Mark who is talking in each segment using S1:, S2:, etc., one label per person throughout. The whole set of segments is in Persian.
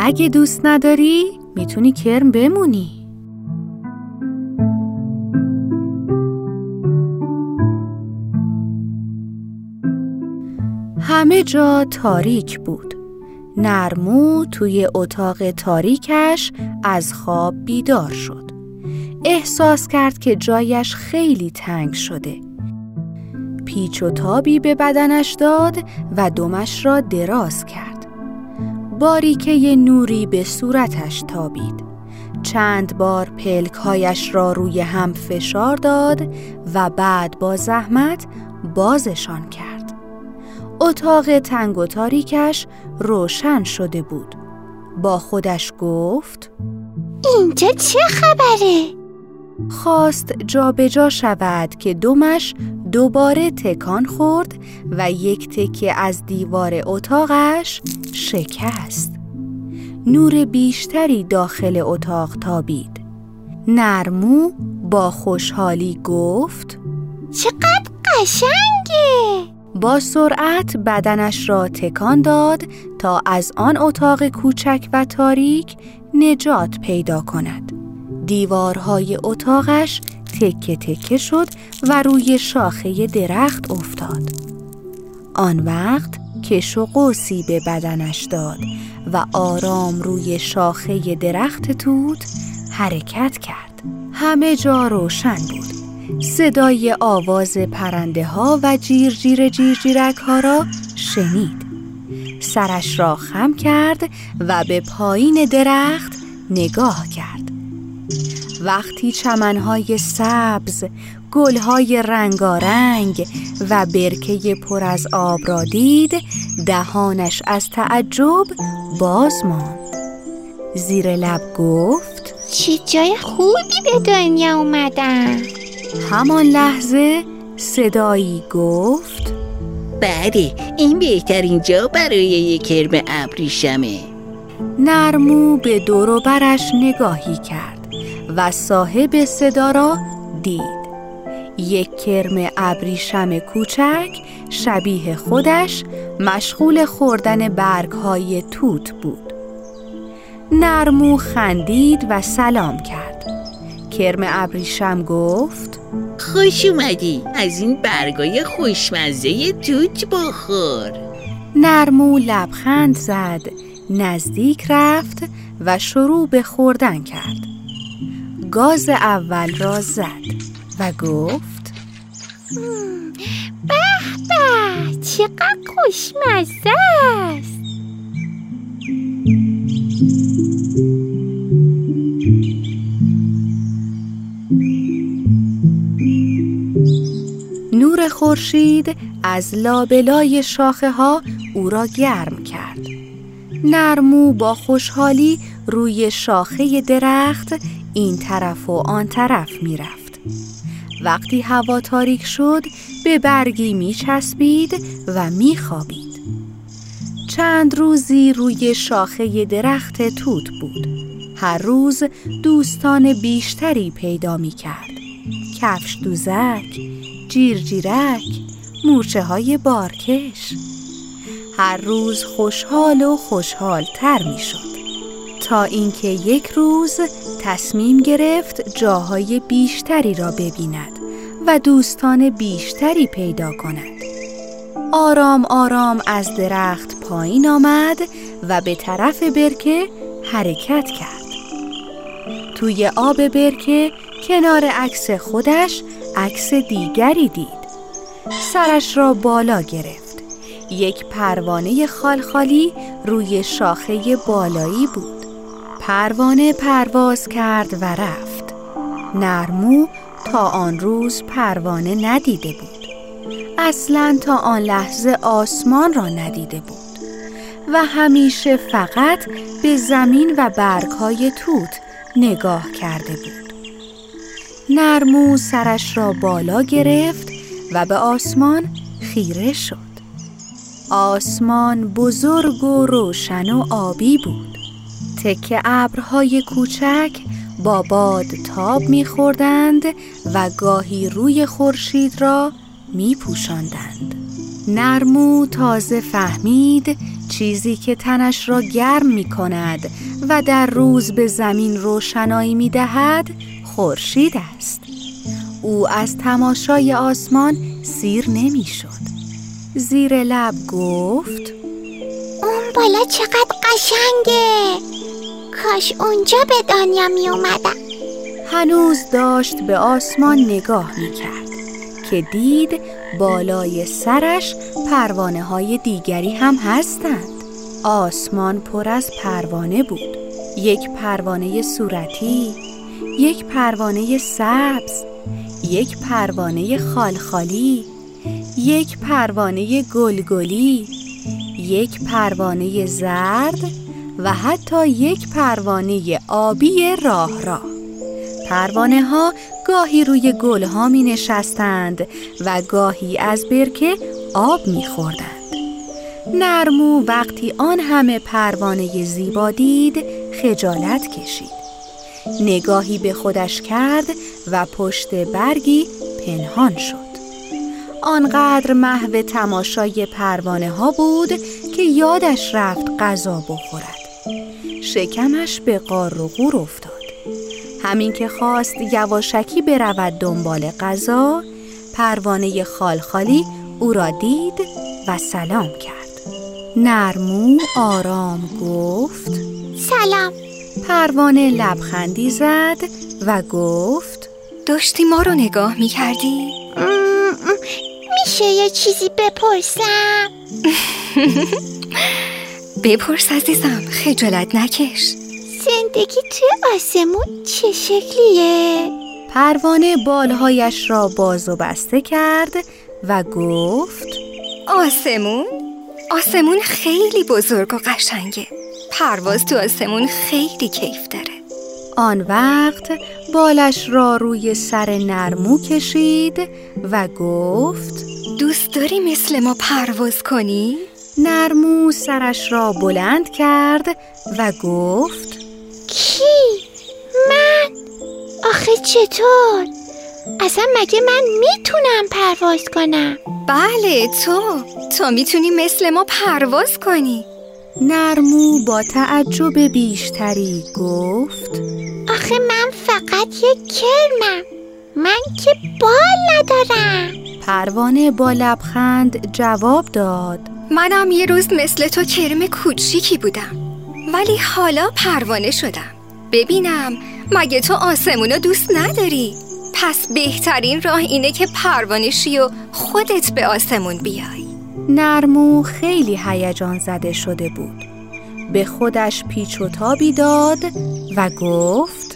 S1: اگه دوست نداری میتونی کرم بمونی. همه جا تاریک بود. نرمو توی اتاق تاریکش از خواب بیدار شد. احساس کرد که جایش خیلی تنگ شده. پیچ و تابی به بدنش داد و دمش را دراز کرد. باریکه نوری به صورتش تابید. چند بار پلک‌هایش را روی هم فشار داد و بعد با زحمت بازشان کرد. اتاق تنگ و تاریکش روشن شده بود. با خودش گفت:
S2: اینجا چه خبره؟
S1: خواست جا به جا شود که دمش دوباره تکان خورد و یک تکه از دیوار اتاقش شکست. نور بیشتری داخل اتاق تابید. نرمو با خوشحالی گفت:
S2: چقدر قشنگه!
S1: با سرعت بدنش را تکان داد تا از آن اتاق کوچک و تاریک نجات پیدا کند. دیوارهای اتاقش تکه تکه شد و روی شاخه درخت افتاد. آن وقت کش و قوسی به بدنش داد و آرام روی شاخه درخت توت حرکت کرد. همه جا روشن بود. صدای آواز پرنده ها و جیرجیرک ها را شنید. سرش را خم کرد و به پایین درخت نگاه کرد. وقتی چمنهای سبز، گلهای رنگارنگ و برکه پر از آب را دید، دهانش از تعجب باز ماند. زیر لب گفت:
S2: چه جای خوبی به دنیا اومدم.
S1: همان لحظه صدایی گفت:
S3: بله، این بهترین جا برای یک کرم ابریشمه.
S1: نرمو به دور و برش نگاهی کرد و صاحب صدا را دید. یک کرم ابریشم کوچک شبیه خودش مشغول خوردن برگ‌های توت بود. نرمو خندید و سلام کرد. کرم ابریشم گفت:
S3: خوش اومدی، از این برگای خوشمزه توت بخور.
S1: نرمو لبخند زد، نزدیک رفت و شروع به خوردن کرد. گاز اول را زد و گفت:
S2: به به، چقدر خوشمزه است.
S1: نور خورشید از لابلای شاخه ها او را گرم کرد. نرمو با خوشحالی روی شاخه درخت این طرف و آن طرف می رفت. وقتی هوا تاریک شد به برگی می چسبید و می خوابید. چند روزی روی شاخه درخت توت بود. هر روز دوستان بیشتری پیدا می کرد. کفش دوزک، جیرجیرک، مورچه های بارکش. هر روز خوشحال و خوشحال تر می شد تا اینکه یک روز تصمیم گرفت جاهای بیشتری را ببیند و دوستان بیشتری پیدا کند. آرام آرام از درخت پایین آمد و به طرف برکه حرکت کرد. توی آب برکه کنار عکس خودش عکس دیگری دید. سرش را بالا گرفت. یک پروانه خالخالی روی شاخه بالایی بود. پروانه پرواز کرد و رفت. نرمو تا آن روز پروانه ندیده بود. اصلاً تا آن لحظه آسمان را ندیده بود و همیشه فقط به زمین و برگ‌های توت نگاه کرده بود. نرمو سرش را بالا گرفت و به آسمان خیره شد. آسمان بزرگ و روشن و آبی بود. تکه ابرهای کوچک با باد تاب می‌خوردند و گاهی روی خورشید را می‌پوشاندند. نرمو تازه فهمید چیزی که تنش را گرم می کند و در روز به زمین روشنایی می دهد خورشید است. او از تماشای آسمان سیر نمی شد. زیر لب گفت
S2: اون بالا چقدر قشنگه، کاش اونجا به دنیا می اومدم.
S1: هنوز داشت به آسمان نگاه می کرد که دید بالای سرش پروانه های دیگری هم هستند. آسمان پر از پروانه بود. یک پروانه صورتی، یک پروانه سبز، یک پروانه خالخالی، یک پروانه گلگلی، یک پروانه زرد و حتی یک پروانه آبی راه راه. پروانه ها گاهی روی گل ها می نشستند و گاهی از برکه آب می خوردند. نرمو وقتی آن همه پروانه زیبا دید خجالت کشید. نگاهی به خودش کرد و پشت برگی پنهان شد. آنقدر محو تماشای پروانه ها بود که یادش رفت غذا بخورد. شکمش به غار و غور افتاد. همین که خواست یواشکی برود دنبال غذا، پروانه خالخالی او را دید و سلام کرد. نرمو آرام گفت
S2: سلام.
S1: پروانه لبخندی زد و گفت
S4: داشتی ما رو نگاه می کردی؟
S2: میشه یه چیزی بپرسم؟
S4: بپرس عزیزم، خجالت نکش.
S2: زندگی توی آسمون چه شکلیه؟
S1: پروانه بالهایش را باز و بسته کرد و گفت
S4: آسمون خیلی بزرگ و قشنگه. پرواز تو آسمون خیلی کیف داره.
S1: آن وقت بالش را روی سر نرمو کشید و گفت
S4: دوست داری مثل ما پرواز کنی؟
S1: نرمو سرش را بلند کرد و گفت
S2: کی؟ من؟ آخه چطور؟ اصلا مگه من میتونم پرواز کنم؟
S4: بله تو میتونی مثل ما پرواز کنی.
S1: نرمو با تعجب بیشتری گفت
S2: آخه من فقط یک کرمم، من که بال ندارم.
S1: پروانه با لبخند جواب داد
S4: منم یه روز مثل تو کرم کوچیکی بودم، ولی حالا پروانه شدم. ببینم مگه تو آسمونو دوست نداری؟ پس بهترین راه اینه که پروانه شی و خودت به آسمون بیای.
S1: نرمو خیلی هیجان زده شده بود. به خودش پیچ و تابی داد و گفت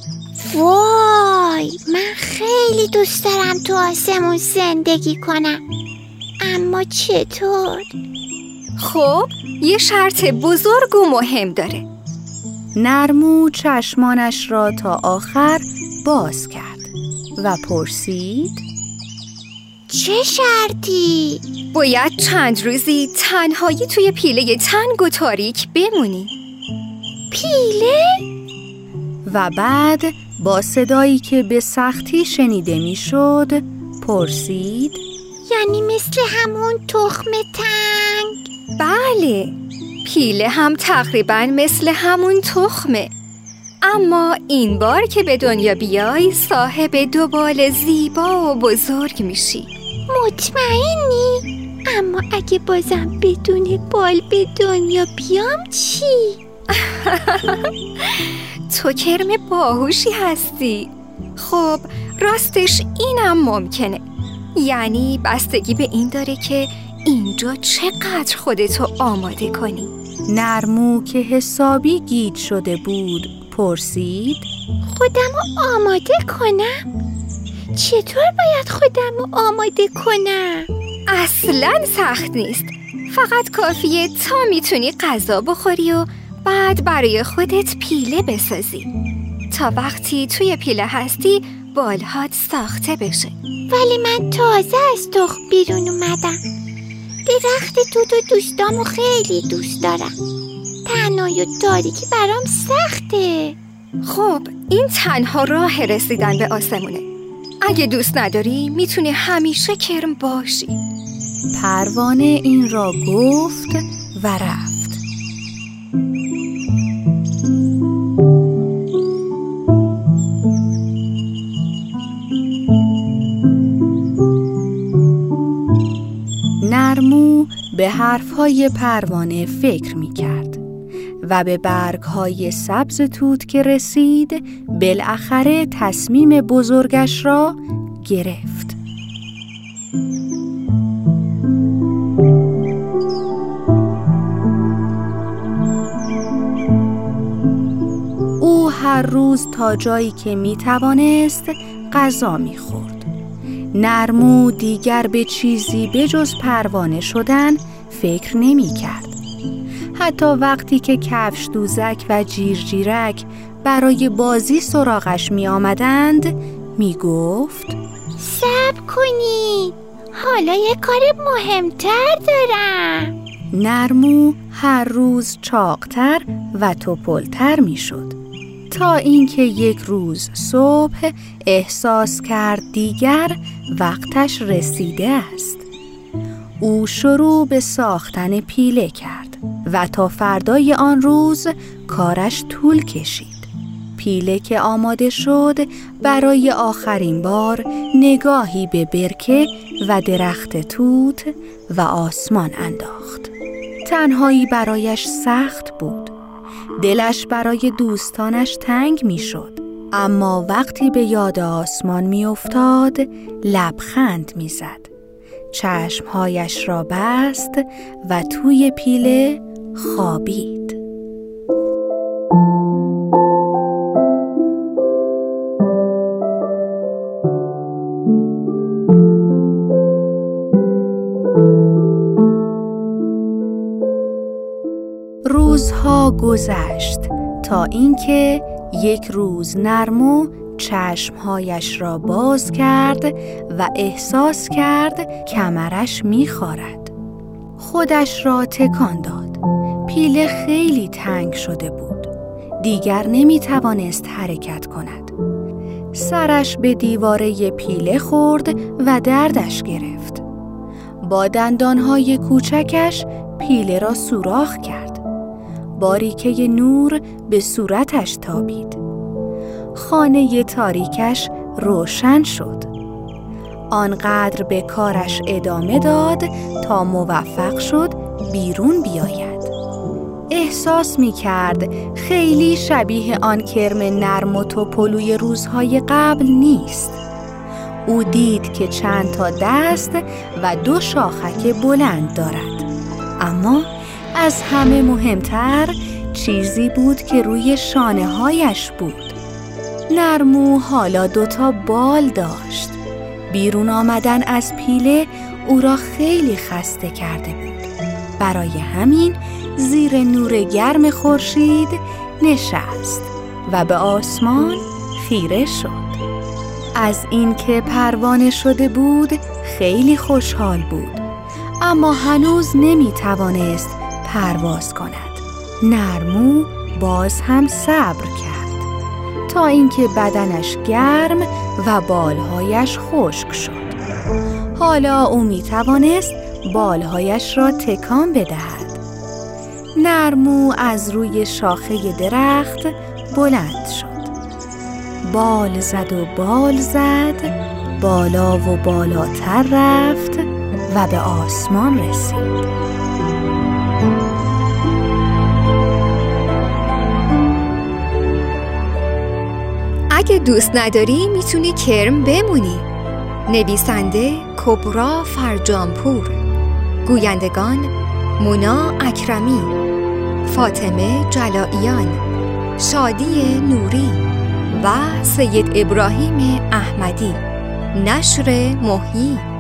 S2: وای، من خیلی دوست دارم تو آسمون زندگی کنم، اما چطور؟
S4: خب یه شرط بزرگ و مهم داره.
S1: نرمو چشمانش را تا آخر باز کرد و پرسید
S2: چه شرطی؟
S4: باید چند روزی تنهایی توی پیله تنگ و تاریک بمونی.
S2: پیله؟
S1: و بعد با صدایی که به سختی شنیده میشد پرسید
S2: یعنی مثل همون تخم تنگ؟
S4: بله، پیله هم تقریبا مثل همون تخمه، اما این بار که به دنیا بیای صاحب 2 بال زیبا و بزرگ میشی.
S2: مطمئنی؟ اما اگه بازم بدون بال به دنیا بیام چی؟
S4: تو کرم باهوشی هستی. خب راستش اینم ممکنه، یعنی بستگی به این داره که اینجا چقدر خودتو آماده کنی.
S1: نرمو که حسابی گیج شده بود پرسید
S2: خودمو آماده کنم؟ چطور باید خودمو آماده کنم؟
S4: اصلاً سخت نیست، فقط کافیه تا میتونی غذا بخوری و بعد برای خودت پیله بسازی. تا وقتی توی پیله هستی بالهات ساخته بشه.
S2: ولی من تازه از تخم بیرون اومدم. درخت توت و دوستامو خیلی دوست دارم. تنهایی و تاریکی برام سخته.
S4: خب این تنها راه رسیدن به آسمونه. اگه دوست نداری میتونی همیشه کرم باشی.
S1: پروانه این را گفت و رفت. نرمو به حرفهای پروانه فکر می کرد و به برگهای سبز توت که رسید بالاخره تصمیم بزرگش را گرفت. او هر روز تا جایی که می توانست غذا می خورد. نرمو دیگر به چیزی بجز پروانه شدن فکر نمی کرد. حتی وقتی که کفش دوزک و جیرجیرک برای بازی سراغش می آمدند می گفت
S2: صبر کنی، حالا یه کار مهمتر دارم.
S1: نرمو هر روز چاقتر و توپلتر می شد تا اینکه یک روز صبح احساس کرد دیگر وقتش رسیده است. او شروع به ساختن پیله کرد و تا فردای آن روز کارش طول کشید. پیله که آماده شد برای آخرین بار نگاهی به برکه و درخت توت و آسمان انداخت. تنهایی برایش سخت بود. دلش برای دوستانش تنگ می شد. اما وقتی به یاد آسمان می افتاد لبخند می زد. چشمهایش را بست و توی پیله خوابید. روزها گذشت تا اینکه یک روز نرمو چشمهایش را باز کرد و احساس کرد کمرش می‌خارد. خودش را تکان داد. پیله خیلی تنگ شده بود. دیگر نمی‌توانست حرکت کند. سرش به دیواره پیله خورد و دردش گرفت. با دندانهای کوچکش پیله را سوراخ کرد. باریکه نور به صورتش تابید. خانه تاریکش روشن شد. آنقدر به کارش ادامه داد تا موفق شد بیرون بیاید. احساس می کرد خیلی شبیه آن کرم نرم و توپلوی روزهای قبل نیست. او دید که چند تا دست و 2 شاخک بلند دارد. اما از همه مهمتر چیزی بود که روی شانه هایش بود. نرمو حالا 2 تا بال داشت. بیرون آمدن از پیله او را خیلی خسته کرده بود. برای همین زیر نور گرم خورشید نشست و به آسمان خیره شد. از اینکه پروانه شده بود خیلی خوشحال بود، اما هنوز نمی توانست پرواز کند. نرمو باز هم صبر کرد تا اینکه بدنش گرم و بالهایش خشک شد. حالا او می توانست بالهایش را تکان بدهد. نرمو از روی شاخه درخت بلند شد. بال زد و بال زد، بالا و بالاتر رفت و به آسمان رسید.
S4: اگه دوست نداری میتونی کرم بمونی. نویسنده کبرا فرجانپور، گویندگان مونا اکرمی، فاطمه جلائیان، شادی نوری و سید ابراهیم احمدی. نشر محیی.